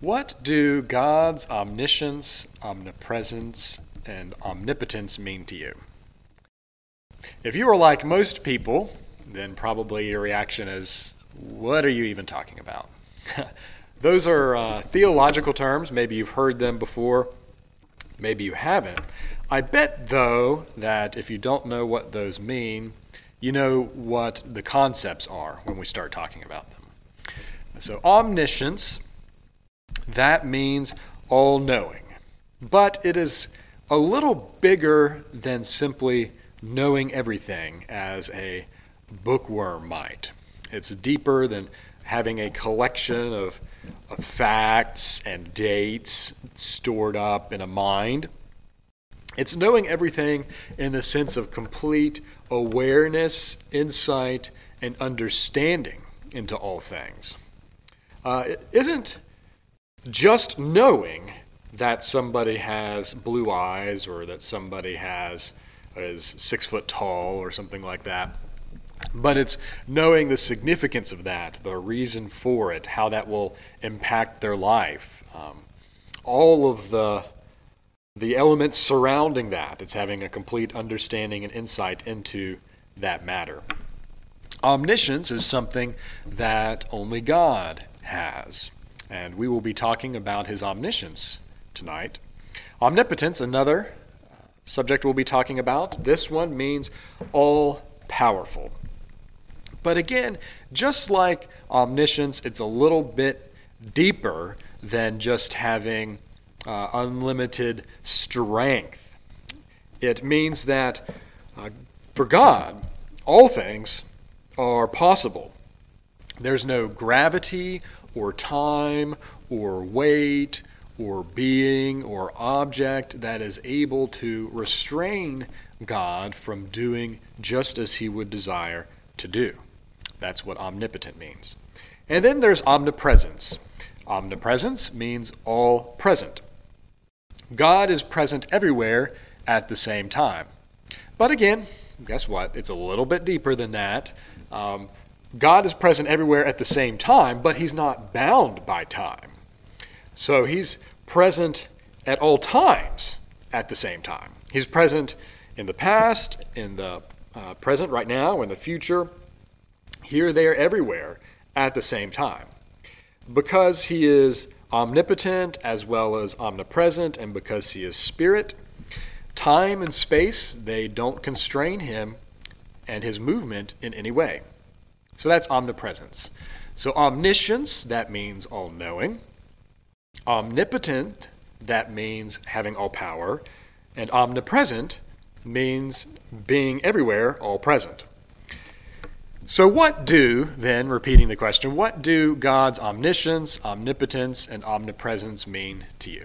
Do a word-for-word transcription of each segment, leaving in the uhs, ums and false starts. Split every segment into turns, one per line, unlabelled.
What do God's omniscience, omnipresence, and omnipotence mean to you? If you are like most people, then probably your reaction is, what are you even talking about? Those are uh, theological terms. Maybe you've heard them before. Maybe you haven't. I bet, though, that if you don't know what those mean, you know what the concepts are when we start talking about them. So omniscience, that means all-knowing. But it is a little bigger than simply knowing everything as a bookworm might. It's deeper than having a collection of, of facts and dates stored up in a mind. It's knowing everything in the sense of complete awareness, insight, and understanding into all things. Uh, it isn't just knowing that somebody has blue eyes or that somebody has is six foot tall or something like that. But it's knowing the significance of that, the reason for it, how that will impact their life, um, all of the the elements surrounding that. It's having a complete understanding and insight into that matter. Omniscience is something that only God has, and we will be talking about his omniscience tonight. Omnipotence, another subject we'll be talking about. This one means all-powerful. But again, just like omniscience, it's a little bit deeper than just having uh, unlimited strength. It means that uh, for God, all things are possible. There's no gravity or time or weight or being or object that is able to restrain God from doing just as he would desire to do. That's what omnipotent means. And then there's omnipresence. Omnipresence means all present. God is present everywhere at the same time. But again, guess what? It's a little bit deeper than that. Um, God is present everywhere at the same time, but he's not bound by time. So he's present at all times at the same time. He's present in the past, in the uh, present right now, in the future, here, there, everywhere at the same time. Because he is omnipotent as well as omnipresent, and because he is spirit, time and space, they don't constrain him and his movement in any way. So that's omnipresence. So omniscience, that means all-knowing. Omnipotent, that means having all power. And omnipresent means being everywhere, all present. So what do, then, repeating the question, what do God's omniscience, omnipotence, and omnipresence mean to you?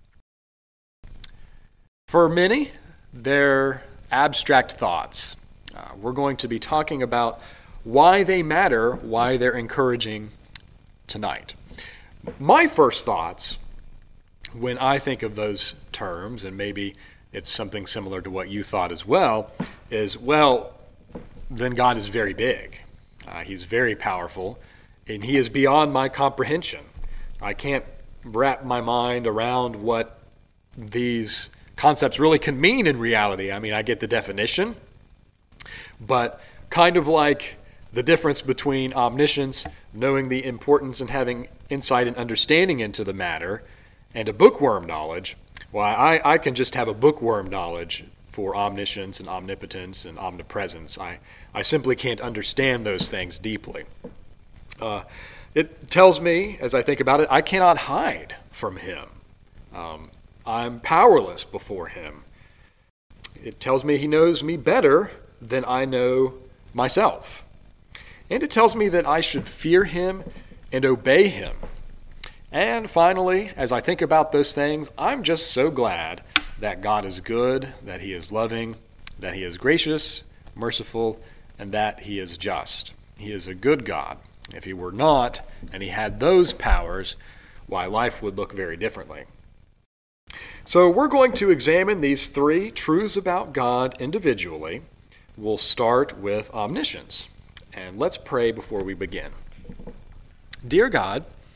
For many, they're abstract thoughts. Uh, we're going to be talking about why they matter, why they're encouraging tonight. My first thoughts, when I think of those terms, and maybe it's something similar to what you thought as well, is, well, then God is very big. Uh, he's very powerful, and he is beyond my comprehension. I can't wrap my mind around what these concepts really can mean in reality. I mean, I get the definition, but kind of like the difference between omniscience, knowing the importance and having insight and understanding into the matter, and a bookworm knowledge, well, I, I can just have a bookworm knowledge for omniscience and omnipotence and omnipresence. I, I simply can't understand those things deeply. Uh, it tells me, as I think about it, I cannot hide from him. Um, I'm powerless before him. It tells me he knows me better than I know myself. And it tells me that I should fear him and obey him. And finally, as I think about those things, I'm just so glad that God is good, that he is loving, that he is gracious, merciful, and that he is just. He is a good God. If he were not, and he had those powers, why, life would look very differently. So we're going to examine these three truths about God individually. We'll start with omniscience. And let's pray before we begin. Dear God,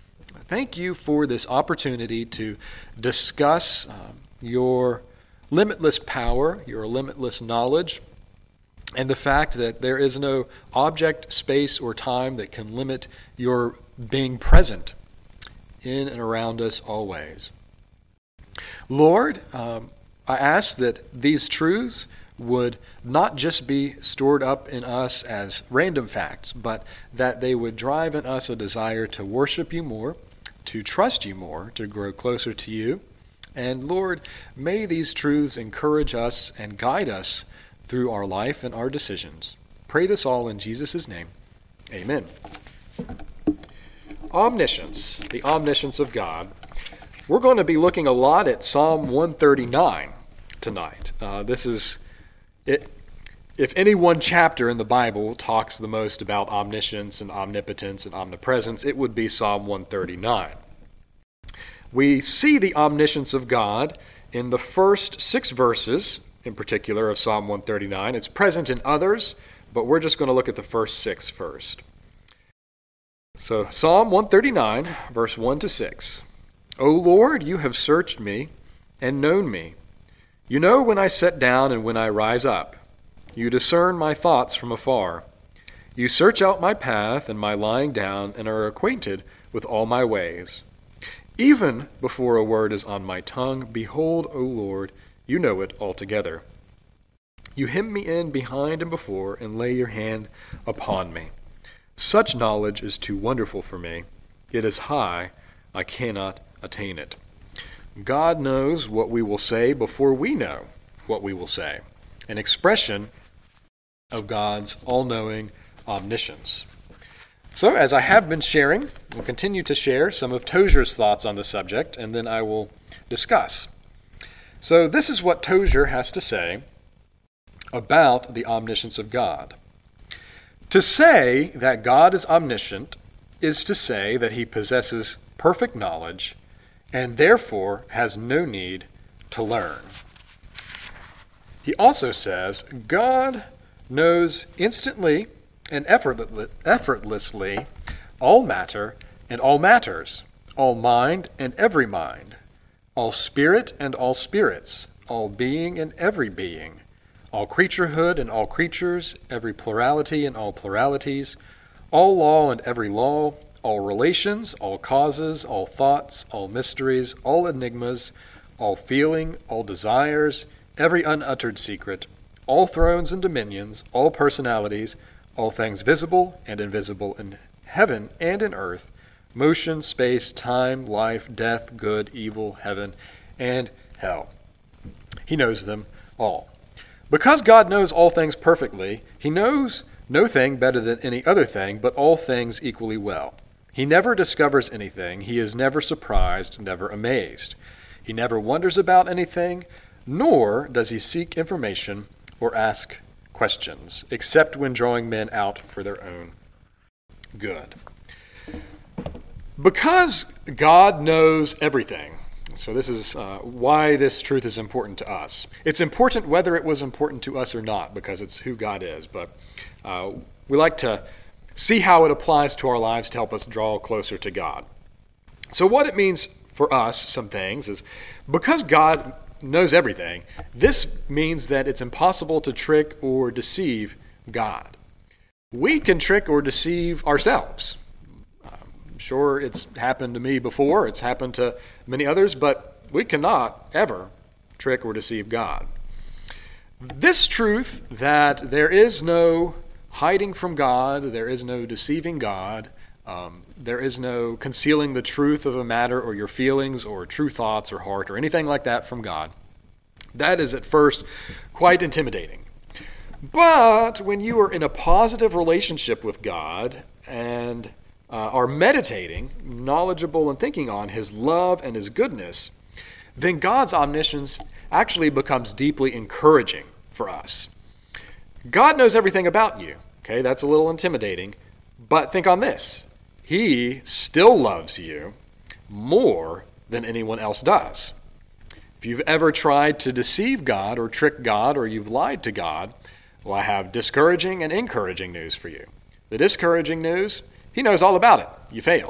Thank you for this opportunity to discuss um, your limitless power, your limitless knowledge, and the fact that there is no object, space, or time that can limit your being present in and around us always. Lord, um, I ask that these truths would not just be stored up in us as random facts, but that they would drive in us a desire to worship you more, to trust you more, to grow closer to you. And Lord, may these truths encourage us and guide us through our life and our decisions. Pray this all in Jesus' name. Amen. Omniscience, the omniscience of God. We're going to be looking a lot at Psalm one thirty-nine tonight. Uh, this is, it. If any one chapter in the Bible talks the most about omniscience and omnipotence and omnipresence, it would be Psalm one thirty-nine. We see the omniscience of God in the first six verses, in particular, of Psalm one thirty-nine. It's present in others, but we're just going to look at the first six first. So, Psalm one thirty-nine, verse one to six. O Lord, you have searched me and known me. You know when I sit down and when I rise up. You discern my thoughts from afar. You search out my path and my lying down and are acquainted with all my ways. Even before a word is on my tongue, behold, O Lord, you know it altogether. You hem me in behind and before and lay your hand upon me. Such knowledge is too wonderful for me. It is high, I cannot attain it. God knows what we will say before we know what we will say. An expression of God's all-knowing omniscience. So, as I have been sharing, we'll continue to share some of Tozer's thoughts on the subject, and then I will discuss. So, this is what Tozer has to say about the omniscience of God. To say that God is omniscient is to say that he possesses perfect knowledge and therefore has no need to learn. He also says God knows instantly and effortlessly all matter and all matters, all mind and every mind, all spirit and all spirits, all being and every being, all creaturehood and all creatures, every plurality and all pluralities, all law and every law, all relations, all causes, all thoughts, all mysteries, all enigmas, all feeling, all desires, every unuttered secret, all thrones and dominions, all personalities, all things visible and invisible in heaven and in earth, motion, space, time, life, death, good, evil, heaven, and hell. He knows them all. Because God knows all things perfectly, he knows no thing better than any other thing, but all things equally well. He never discovers anything. He is never surprised, never amazed. He never wonders about anything, nor does he seek information or ask questions, except when drawing men out for their own good. Because God knows everything, so this is uh, why this truth is important to us. It's important whether it was important to us or not, because it's who God is, but uh, we like to see how it applies to our lives to help us draw closer to God. So what it means for us, some things, is because God knows everything, this means that it's impossible to trick or deceive God. We can trick or deceive ourselves. I'm sure it's happened to me before, it's happened to many others, but we cannot ever trick or deceive God. This truth that there is no hiding from God, there is no deceiving God, um, there is no concealing the truth of a matter or your feelings or true thoughts or heart or anything like that from God. That is at first quite intimidating. But when you are in a positive relationship with God and uh, are meditating, knowledgeable and thinking on his love and his goodness, then God's omniscience actually becomes deeply encouraging for us. God knows everything about you. Okay, that's a little intimidating, but think on this. He still loves you more than anyone else does. If you've ever tried to deceive God or trick God or you've lied to God, well, I have discouraging and encouraging news for you. The discouraging news, he knows all about it. You failed.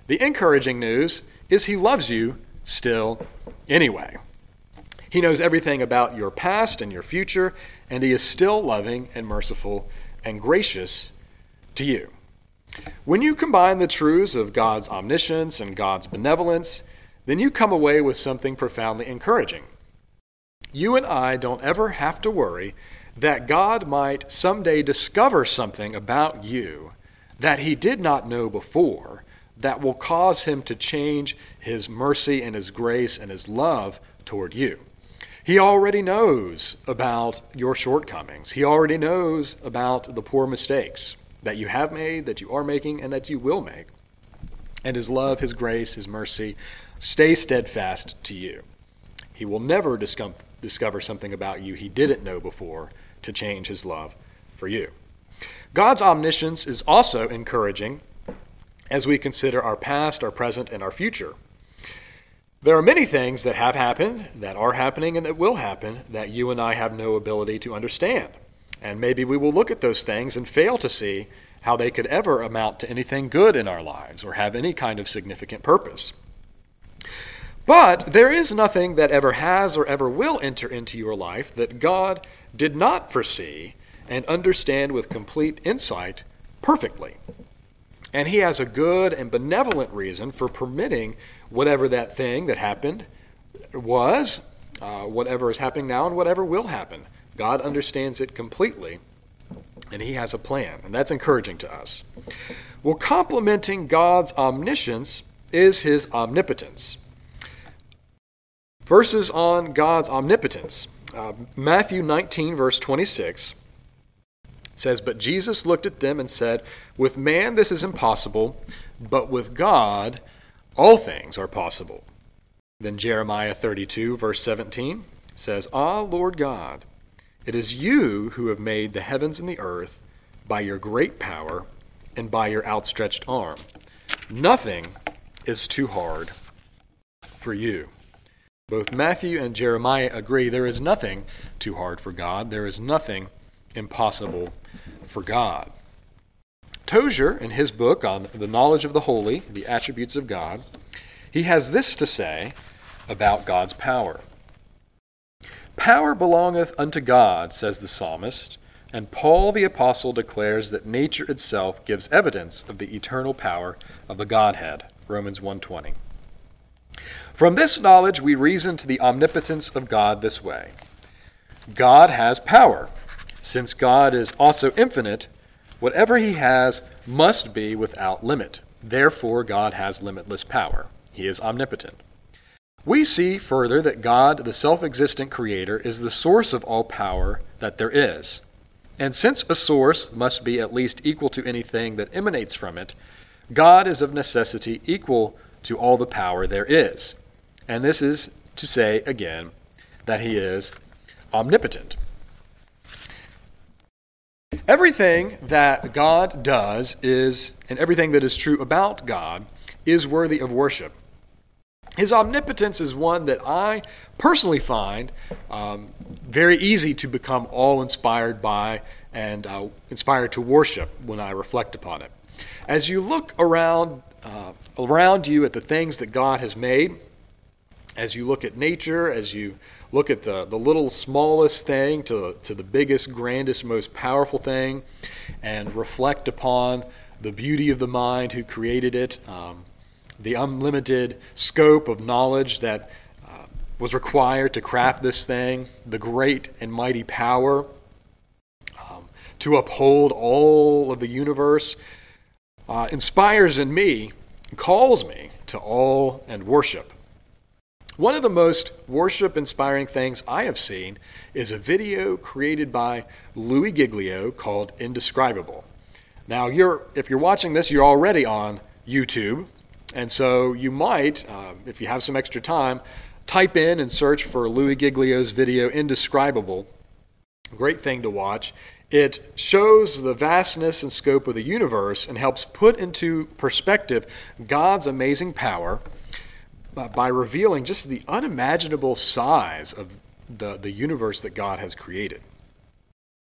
The encouraging news is he loves you still anyway. He knows everything about your past and your future, and he is still loving and merciful and gracious to you. When you combine the truths of God's omniscience and God's benevolence, then you come away with something profoundly encouraging. You and I don't ever have to worry that God might someday discover something about you that he did not know before that will cause him to change his mercy and his grace and his love toward you. He already knows about your shortcomings. He already knows about the poor mistakes that you have made, that you are making, and that you will make. And his love, his grace, his mercy stay steadfast to you. He will never discover discover something about you he didn't know before to change his love for you. God's omniscience is also encouraging as we consider our past, our present, and our future. There are many things that have happened, that are happening, and that will happen that you and I have no ability to understand. And maybe we will look at those things and fail to see how they could ever amount to anything good in our lives or have any kind of significant purpose. But there is nothing that ever has or ever will enter into your life that God did not foresee and understand with complete insight perfectly. And he has a good and benevolent reason for permitting whatever that thing that happened was, uh, whatever is happening now, and whatever will happen. God understands it completely, and he has a plan, and that's encouraging to us. Well, complementing God's omniscience is his omnipotence. Verses on God's omnipotence. Uh, Matthew nineteen, verse twenty-six says, "But Jesus looked at them and said, 'With man this is impossible, but with God all things are possible.'" Then Jeremiah thirty-two, verse seventeen says, "Ah, Lord God, it is you who have made the heavens and the earth by your great power and by your outstretched arm. Nothing is too hard for you." Both Matthew and Jeremiah agree there is nothing too hard for God. There is nothing impossible for God. Tozer, in his book on the knowledge of the holy, the attributes of God, he has this to say about God's power. "Power belongeth unto God," says the psalmist, and Paul the apostle declares that nature itself gives evidence of the eternal power of the Godhead, Romans one twenty. From this knowledge we reason to the omnipotence of God this way. God has power. Since God is also infinite, whatever he has must be without limit. Therefore, God has limitless power. He is omnipotent. We see further that God, the self-existent creator, is the source of all power that there is. And since a source must be at least equal to anything that emanates from it, God is of necessity equal to all the power there is. And this is to say, again, that he is omnipotent. Everything that God does is, and everything that is true about God, is worthy of worship. His omnipotence is one that I personally find um, very easy to become awe-inspired by and uh, inspired to worship when I reflect upon it. As you look around uh, around you at the things that God has made, as you look at nature, as you look at the, the little smallest thing to, to the biggest, grandest, most powerful thing, and reflect upon the beauty of the mind who created it, um, the unlimited scope of knowledge that uh, was required to craft this thing, the great and mighty power um, to uphold all of the universe, uh, inspires in me, calls me to awe and worship. One of the most worship-inspiring things I have seen is a video created by Louis Giglio called Indescribable. Now, you're if you're watching this, you're already on YouTube, and so you might, uh, if you have some extra time, type in and search for Louis Giglio's video Indescribable. Great thing to watch. It shows the vastness and scope of the universe and helps put into perspective God's amazing power by revealing just the unimaginable size of the, the universe that God has created.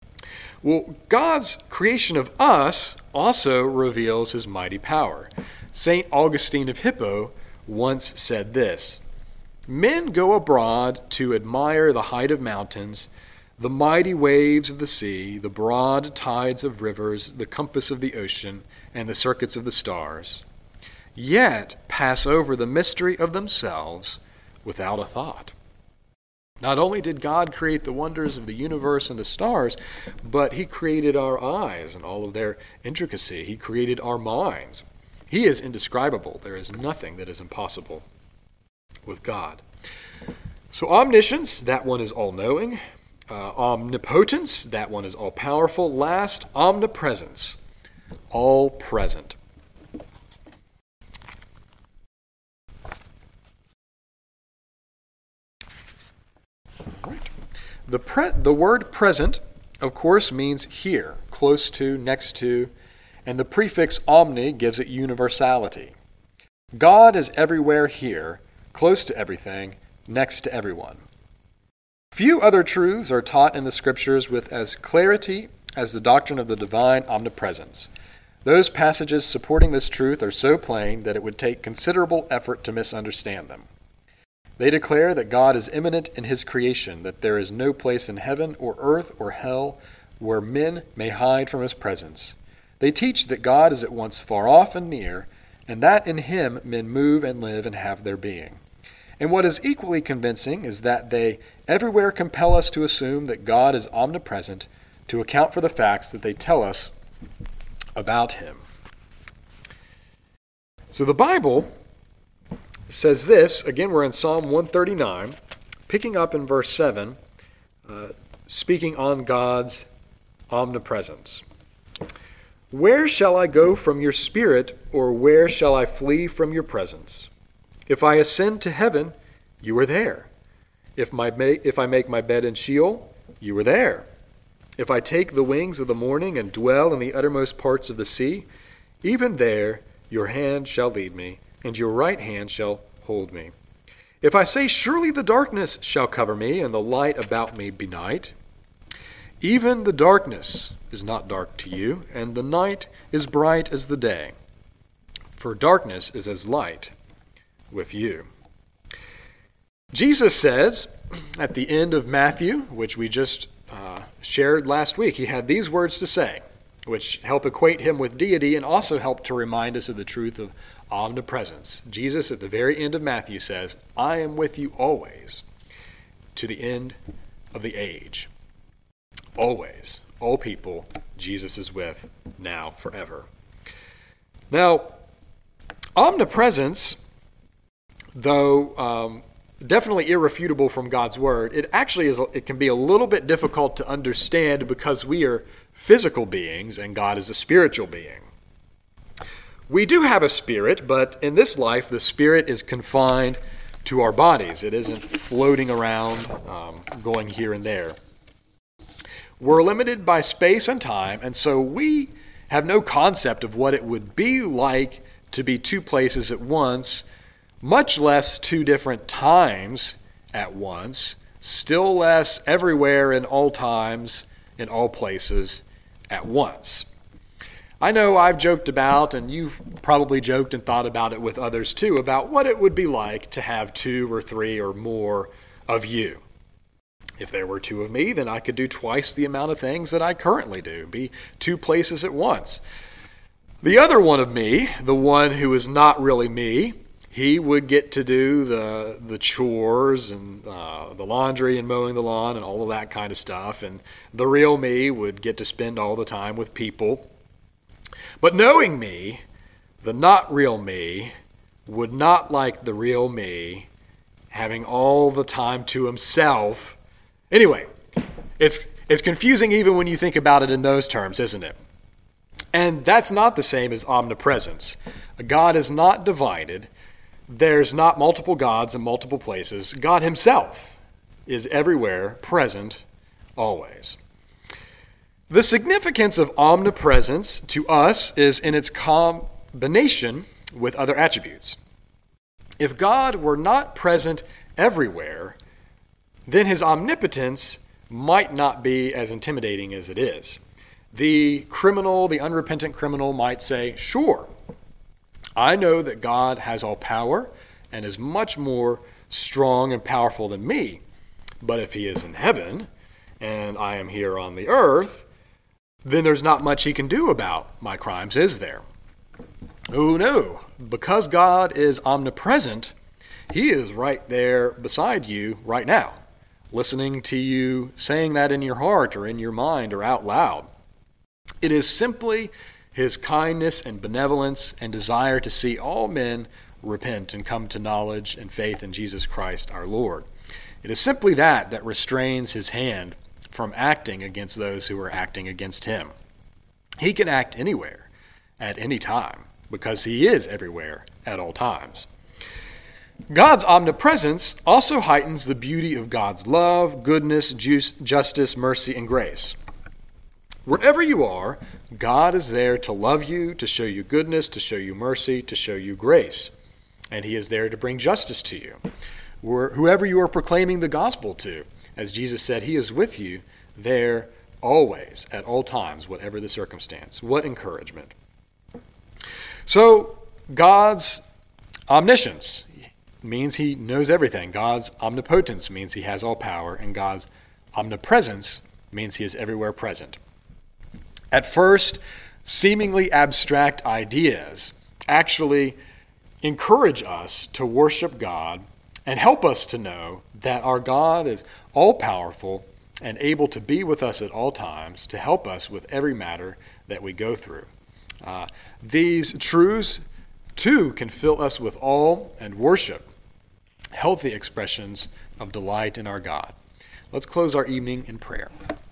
Well, God's creation of us also reveals his mighty power. Saint Augustine of Hippo once said this: "Men go abroad to admire the height of mountains, the mighty waves of the sea, the broad tides of rivers, the compass of the ocean, and the circuits of the stars, yet pass over the mystery of themselves without a thought." Not only did God create the wonders of the universe and the stars, but he created our eyes and all of their intricacy. He created our minds. He is indescribable. There is nothing that is impossible with God. So omniscience, that one is all-knowing. Uh, omnipotence, that one is all-powerful. Last, omnipresence, all-present. Right. The, pre- the word present, of course, means here, close to, next to, and the prefix omni gives it universality. God is everywhere here, close to everything, next to everyone. Few other truths are taught in the Scriptures with as clarity as the doctrine of the divine omnipresence. Those passages supporting this truth are so plain that it would take considerable effort to misunderstand them. They declare that God is immanent in his creation, that there is no place in heaven or earth or hell where men may hide from his presence. They teach that God is at once far off and near, and that in him men move and live and have their being. And what is equally convincing is that they everywhere compel us to assume that God is omnipresent to account for the facts that they tell us about him. So the Bible says this, again we're in Psalm one thirty-nine, picking up in verse seven, uh, speaking on God's omnipresence. "Where shall I go from your spirit, or where shall I flee from your presence? If I ascend to heaven, you are there. If, my ma- if I make my bed in Sheol, you are there. If I take the wings of the morning and dwell in the uttermost parts of the sea, even there your hand shall lead me, and your right hand shall hold me. If I say, surely the darkness shall cover me, and the light about me be night, even the darkness is not dark to you, and the night is bright as the day. For darkness is as light with you." Jesus says at the end of Matthew, which we just uh, shared last week, he had these words to say, which help equate him with deity and also help to remind us of the truth of omnipresence. Jesus at the very end of Matthew says, "I am with you always, to the end of the age." Always. All people, Jesus is with now, forever. Now, omnipresence, though um, definitely irrefutable from God's word, it actually is. It can be a little bit difficult to understand because we are physical beings and God is a spiritual being. We do have a spirit, but in this life, the spirit is confined to our bodies. It isn't floating around, um, going here and there. We're limited by space and time, and so we have no concept of what it would be like to be two places at once, much less two different times at once, still less everywhere in all times, in all places at once. I know I've joked about, and you've probably joked and thought about it with others too, about what it would be like to have two or three or more of you. If there were two of me, then I could do twice the amount of things that I currently do, be two places at once. The other one of me, the one who is not really me, he would get to do the the chores and uh, the laundry and mowing the lawn and all of that kind of stuff. And the real me would get to spend all the time with people. But knowing me, the not real me would not like the real me having all the time to himself. Anyway, it's it's confusing even when you think about it in those terms, isn't it? And that's not the same as omnipresence. God is not divided. There's not multiple gods in multiple places. God himself is everywhere, present, always. The significance of omnipresence to us is in its combination with other attributes. If God were not present everywhere, then his omnipotence might not be as intimidating as it is. The criminal, the unrepentant criminal might say, sure, I know that God has all power and is much more strong and powerful than me. But if he is in heaven and I am here on the earth, then there's not much he can do about my crimes, is there? Oh no, because God is omnipresent, he is right there beside you right now, listening to you saying that in your heart or in your mind or out loud. It is simply his kindness and benevolence and desire to see all men repent and come to knowledge and faith in Jesus Christ our Lord. It is simply that that restrains his hand from acting against those who are acting against him. He can act anywhere, at any time, because he is everywhere at all times. God's omnipresence also heightens the beauty of God's love, goodness, justice, mercy, and grace. Wherever you are, God is there to love you, to show you goodness, to show you mercy, to show you grace. And he is there to bring justice to you. Whoever you are proclaiming the gospel to, as Jesus said, he is with you there always, at all times, whatever the circumstance. What encouragement. So, God's omniscience means he knows everything. God's omnipotence means he has all power. And God's omnipresence means he is everywhere present. At first, seemingly abstract ideas actually encourage us to worship God and help us to know that our God is all-powerful and able to be with us at all times to help us with every matter that we go through. Uh, these truths, too, can fill us with awe and worship, healthy expressions of delight in our God. Let's close our evening in prayer.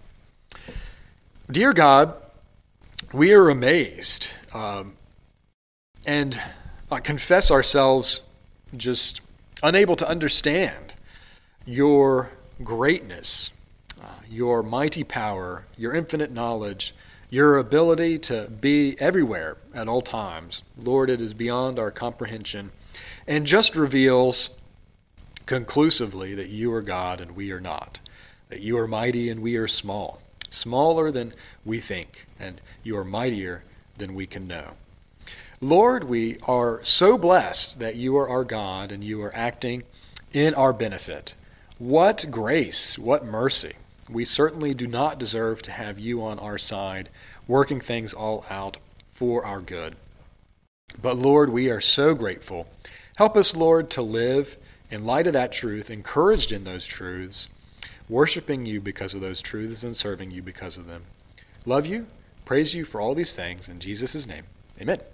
Dear God, we are amazed um, and uh, confess ourselves just unable to understand your greatness, uh, your mighty power, your infinite knowledge, your ability to be everywhere at all times. Lord, it is beyond our comprehension and just reveals conclusively that you are God and we are not, that you are mighty and we are small. Smaller than we think, and you are mightier than we can know. Lord, we are so blessed that you are our God and you are acting in our benefit. What grace, what mercy. We certainly do not deserve to have you on our side, working things all out for our good. But Lord, we are so grateful. Help us, Lord, to live in light of that truth, encouraged in those truths, worshiping you because of those truths and serving you because of them. Love you, praise you for all these things. In Jesus' name, amen.